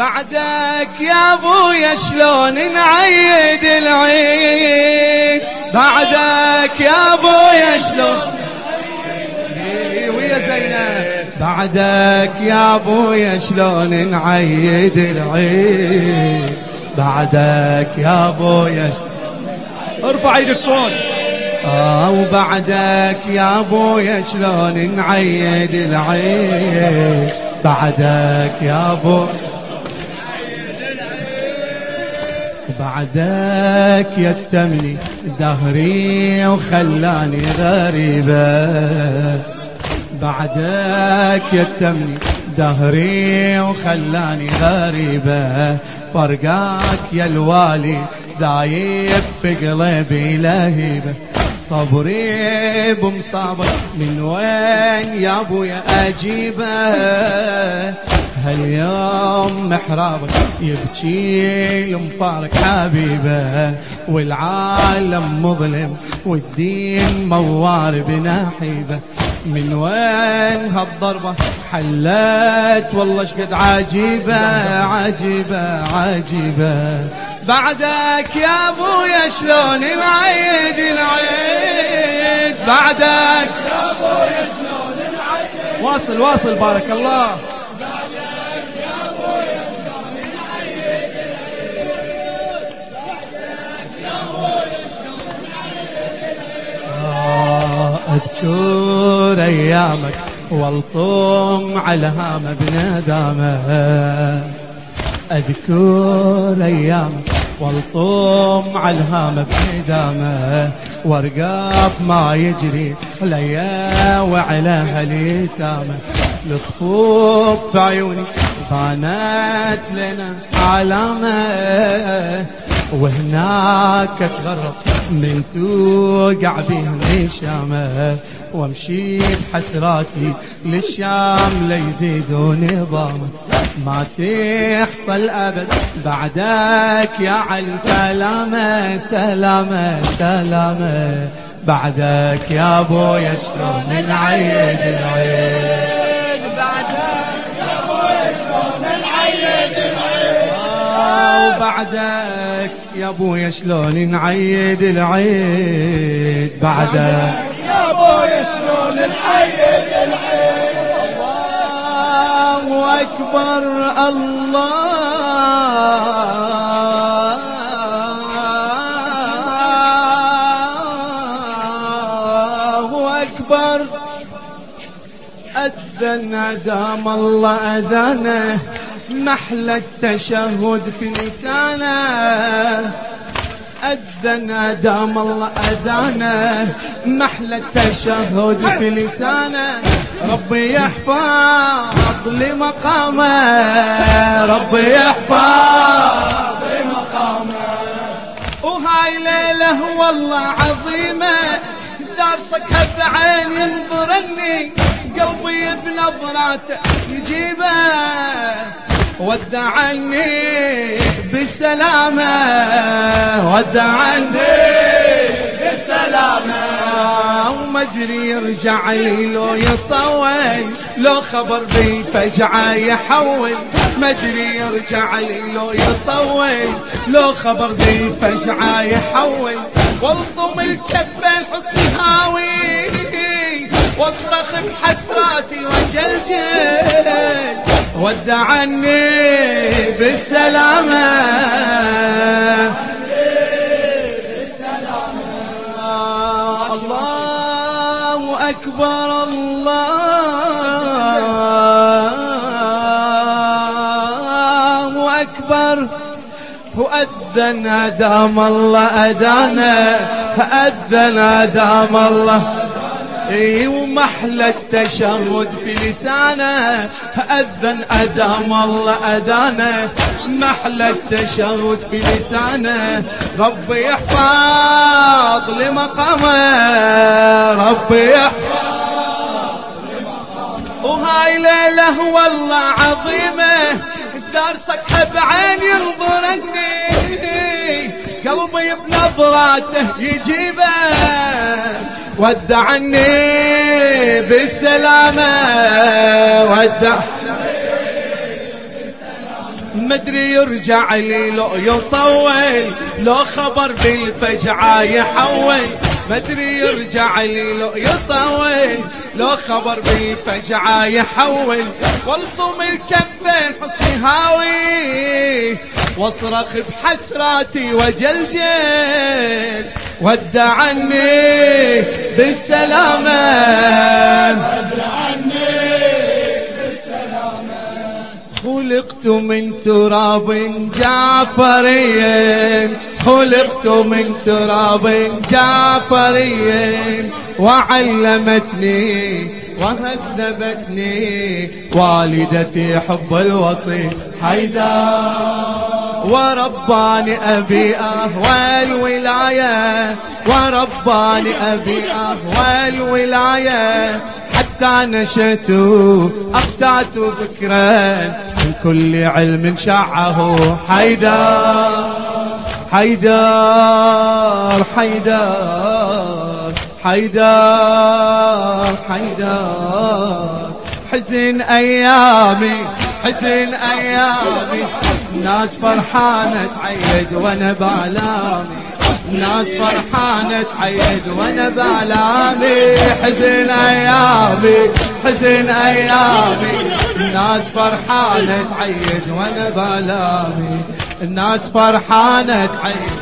بعدك يا ابويا شلون نعيد العيد، بعدك يا ابويا شلون ويا زينب، بعدك يا ابويا شلون نعيد العيد، بعدك يا ابويا ارفع ايدك فوق. وبعدك يا ابويا شلون نعيد العيد، بعدك يا ابو، بعدك يتمني دهري وخلاني غريبة، بعدك يتمني دهري وخلاني غريبة، فرقاك يا الوالي دايب في قلبي لهيبة، صبري بمصابك من وين يا ابويا اجيبه، هاليوم محرابك يبكي لمفارق حبيبه، والعالم مظلم والدين موار بناحيبه، من وين هالضربة حلت والله شقد عجيبة عجيبة عجيبة، بعدك يا ابويا شلون نعيد العيد، بعدك يا ابويا شلون نعيد، واصل واصل بارك الله، بعدك يا ابويا شلون نعيد العيد، بعدك يا ابويا شلون نعيد العيد، اذكر ايامك والطم على هامه بندامه، اذكر ايامك والطم على الهامه بندامه، وارقاف ما يجري عليا وعلى هاليتامه، لطفوف بعيوني بانت لنا علامه، وهناك اتغرب من توقع بها الشامه، وامشي بحسراتي للشام ليزيدوا نظامه، ما تحصل ابد بعدك يا علي سلامه سلامه سلامه، بعدك يا ابويا شلون نعيد العيد، بعدك يا ابويا شلون نعيد العيد، وبعدك يا ابويا شلون نعيد العيد، بعدك يا ابويا شلون نعيد العيد، الله اكبر الله اكبر، اذن دام الله اذانه، محلى التشهد في لسانه، أذن دام الله أذانه، محلى التشهد في لسانه، ربي يحفظ لمقامه، ربي يحفظ لمقامه، وهاي ليلة والله عظيمة، دارسك بعين ينظرني، قلبي بنظراته يجيبه، ودعني بالسلامة، ودعني بالسلامة، وما ادري يرجع لي لو يطول، لو خبر بالفجعة يحول، ما ادري يرجع لي لو يطول، لو خبر بالفجعة يحول، والطم الجبل حصني هاوي، واصرخ بحسراتي وجلجل، ودعني بالسلامة، الله أكبر الله أكبر، وأذن دام الله أذانه، أذن دام الله، ومحلى التشهد في لسانه، أذن أدام الله أذانه، محلى التشهد في لسانه، ربي يحفظ لمقامه، ربي يحفظ لمقامه، وهاي ليلة والله عظيمة، دارسك بعين ينظرني، قلبي بنظراته يجيبه، ودعني بالسلامة، ودعني بالسلامة، مدري يرجع لي لو يطول، لو خبر بالفجعة يحول. مدري يرجع لي لو يطول، لو خبر بالفجعة يحول. والطم الجفين حصني هاوي، واصرخ بحسراتي وجلجل. ودعني بالسلامة، خلقت من تراب جعفري، خلقت من تراب جعفري. وعلمتني وهذبتني والدتي حب الوصي حيدر. ورباني أبي أهوى الولاية، ورباني أبي أهوى الولاية. حتى نشأت أقطعت ذكرا من كل علم شعه حيدر. حيدر حيدر حيدر حيدر. حزن أيامي حزن أيامي، الناس فرحانة تعيد وانا بعلامي، الناس فرحانة تعيد وانا بعلامي. حزن أيامي حزن أيامي، الناس فرحانة تعيد وانا بعلامي، الناس فرحانة تعيد.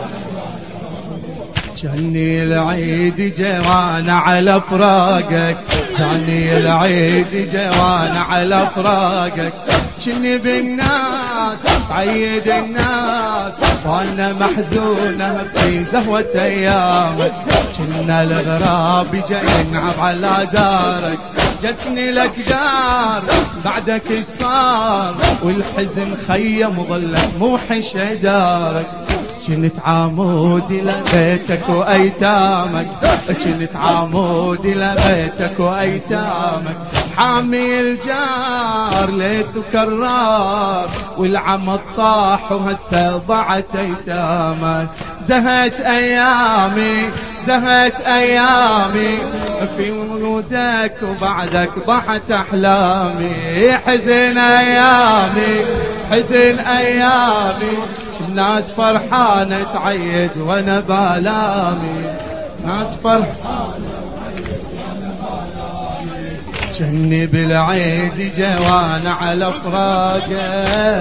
جاني العيد جوان على فراقك، جاني العيد جوان على فراقك. جني بالناس تعيد الناس، وانا محزونة في زهوة ايامك. جنا الغراب جاي ينعب على دارك، جتني لك دار بعدك ايش صار. والحزن خيم ظلت موحش دارك. جنت عمودي لبيتك وايتامك، جنت عمودي لبيتك وايتامك. حامي الجار ليث كرار، والعمى طاح وهسه ضاعت ايتامك. زهت ايامي زهت ايامي في وجودك، وبعدك ضاعت احلامي. حزن ايامي حزن ايامي، الناس فرحانة تعيد وانا بالامي، ناس فرحانة جني بالعيد جوان على فراقه.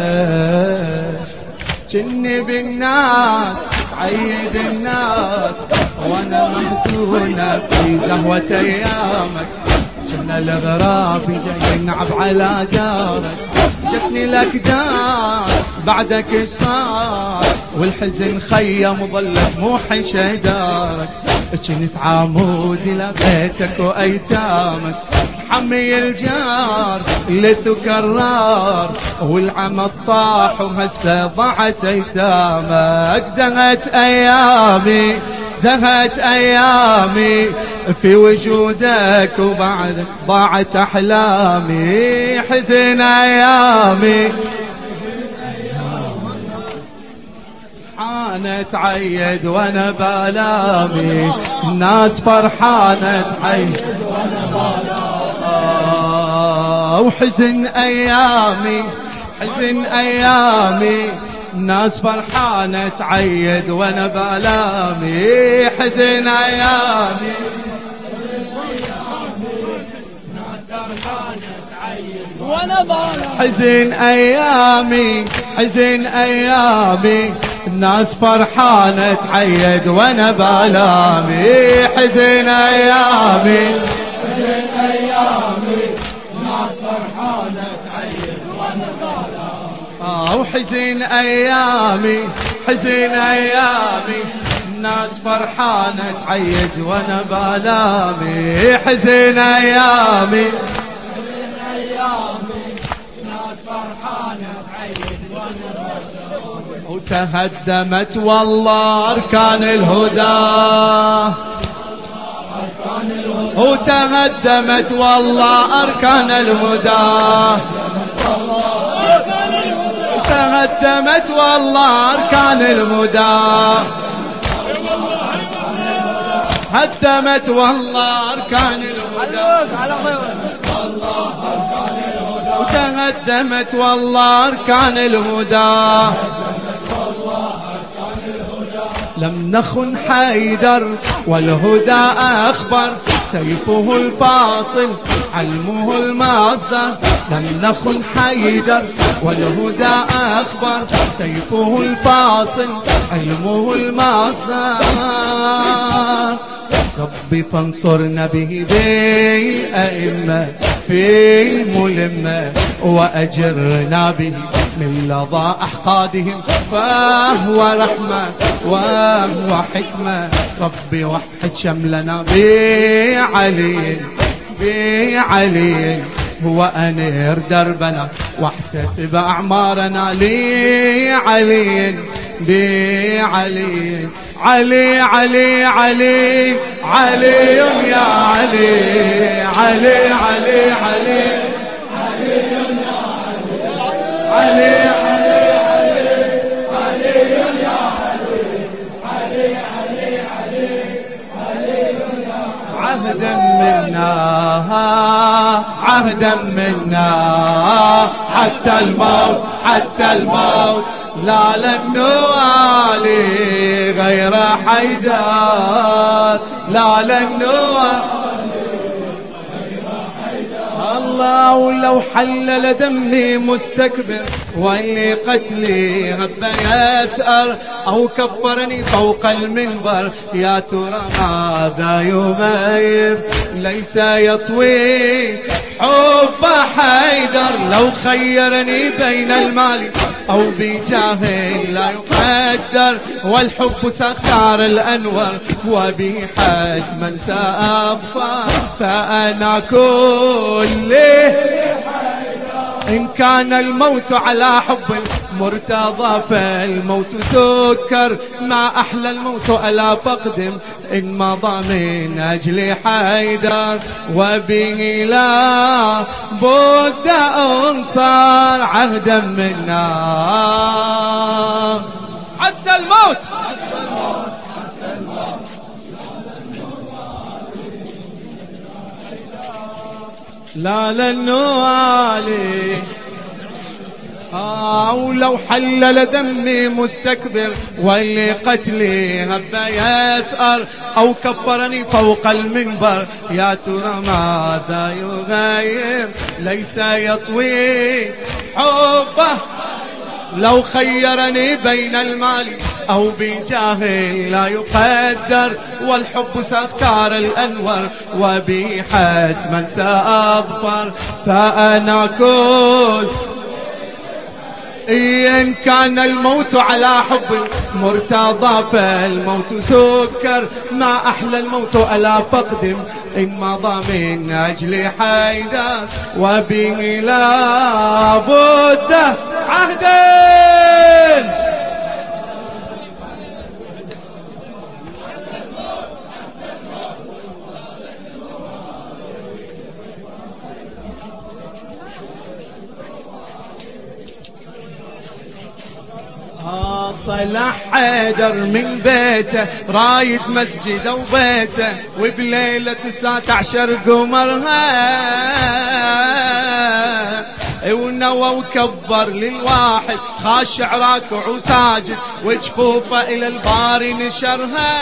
جني بالناس تعيد الناس، وانا محزونة في زهوة ايامك. جنا الغراب جاي ينعب على دارك، جتني لك دار بعدك ايش صار. والحزن خيم ظلت موحشة دارك. جنت عمودي لبيتك وايتامك. حمي الجار لث كرار، والعمى طاح وهسه ضاعت ايتامك. زهت ايامي زهت ايامي في وجودك، وبعدك ضاعت احلامي. حزن ايامي فرحانة تعيد وانا بالامي، الناس فرحانة تعيد وانا بالامي. وحزن ايامي حزن ايامي، الناس فرحانة تعيد وانا بالامي. حزن ايامي حزن ايامي حزن ايامي، الناس فرحانة تعيد وانا بالامي. حزن ايامي حزن ايامي، الناس فرحانة تعيد وانا بالامي. وحزن ايامي حزن ايامي، الناس فرحانة تعيد وانا بالامي. حزن ايامي الناس فرحانة تعيد وانا بالامي. وتهدمت والله أركان الهدى، وتهدمت والله أركان الهدى، تهدمت والله أركان الهدى، هدمت والله أركان الهدى، تهدمت والله أركان الهدى. لم نخن حيدر والهدى أخبر، سيفه الفاصل علمه المصدر. لم نخن حيدر والهدى أخبر، سيفه الفاصل علمه المصدر. ربي فانصرنا به بالأئمة في الملمة، وأجرنا به من لظى أحقادهم، فهو رحمة وهو حكمة. ربي وحد شملنا بعلي بعلي، هو أنير دربنا واحتسب أعمارنا لعلي بعلي. علي علي علي علي يا علي علي علي علي علي عهدا منا عهدا منا حتى الموت حتى الموت، لا لن نوالي غير حيدر، لا لن نوالي الله. ولو حلل دمي مستكبر واللي قتلي هب يثأر، أو كفرني فوق المنبر، يا ترى ماذا يغير؟ ليس يطوي حب حيدر. لو خيرني بين المال أو بجاه لا يقدر، والحب سختار الأنور وبه حتما سأظفر. فأنا كله إن كان الموت على حب المرتضى، فالموت سكر. ما أحلى الموت ألا فقدم إن مضى من أجل حيدر، وبه لا بد أنصار عهدا منا حتى الموت. لا لن نوالي ولو حلل دمي مستكبر واللي قتلي هب يثأر، أو كفرني فوق المنبر، يا ترى ماذا يغير؟ ليس يطوي حبه. لو خيرني بين المال أو بجاه لا يقدر، والحب ساختار الأنور وبه حتما سأظفر. فأنا كل إن كان الموت على حب مرتضى، فالموت سكر. ما أحلى الموت ألا فقدم إن مضى من أجل حيدر، وبه لا بد عهدين. طلع حيدر من بيته رايد مسجده وبيته، وبليلة 19 قمرها ونوى وكبر للواحد، خاشع راكع وساجد وجفوفه إلى الباري نشرها.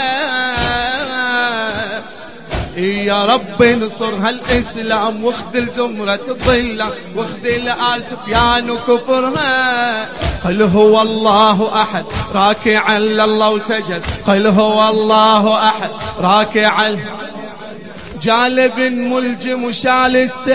يا رب انصر هالإسلام واخذل زمرة الظلام، واخذل آل سفيان وكفرها. قل هو الله أحد راكعا لله وسجد، قل هو الله أحد راكعا جالب ملجم وشال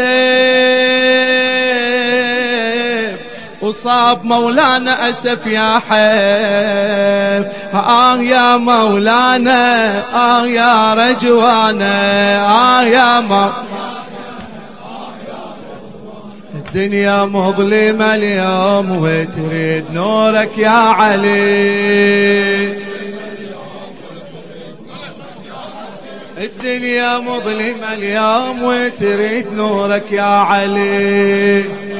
السيف، وصاب مولانا أسف يا حيف. يا مولانا يا رجوانا يا الدنيا مظلمة اليوم وتريد نورك يا علي. الدنيا مظلمة اليوم وتريد نورك يا علي.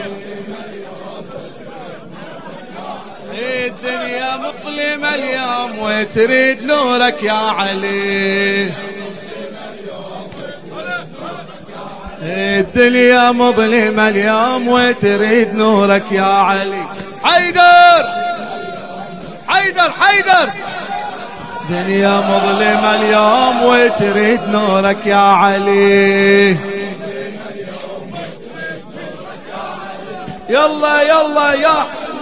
الدنيا مظلمة اليوم وتريد نورك يا علي. الدنيا مظلمة اليوم وتريد نورك يا علي. حيدر حيدر حيدر. دنيا مظلمة اليوم وتريد نورك يا علي. يلا يلا يا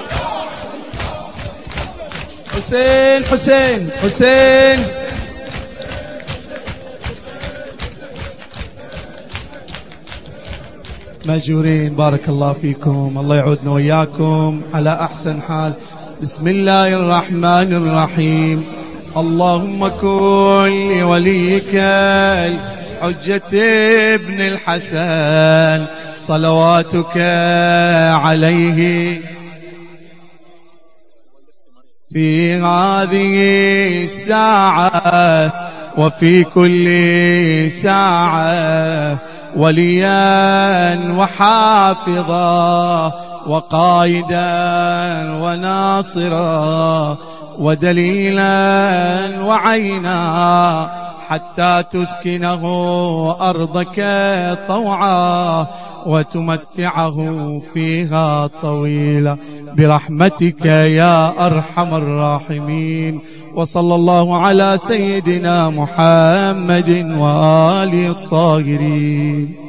حسين حسين حسين. ماجورين بارك الله فيكم، الله يعودنا وياكم على أحسن حال. بسم الله الرحمن الرحيم. اللهم كن لوليك الحجة ابن الحسن صلواتك عليه في هذه الساعة وفي كل ساعة وليا وحافظا وقائدا وناصرا ودليلا وعينا حتى تسكنه أرضك طوعا وتمتعه فيها طويلا برحمتك يا أرحم الراحمين. وصلى الله على سيدنا محمد وآله الطاهرين.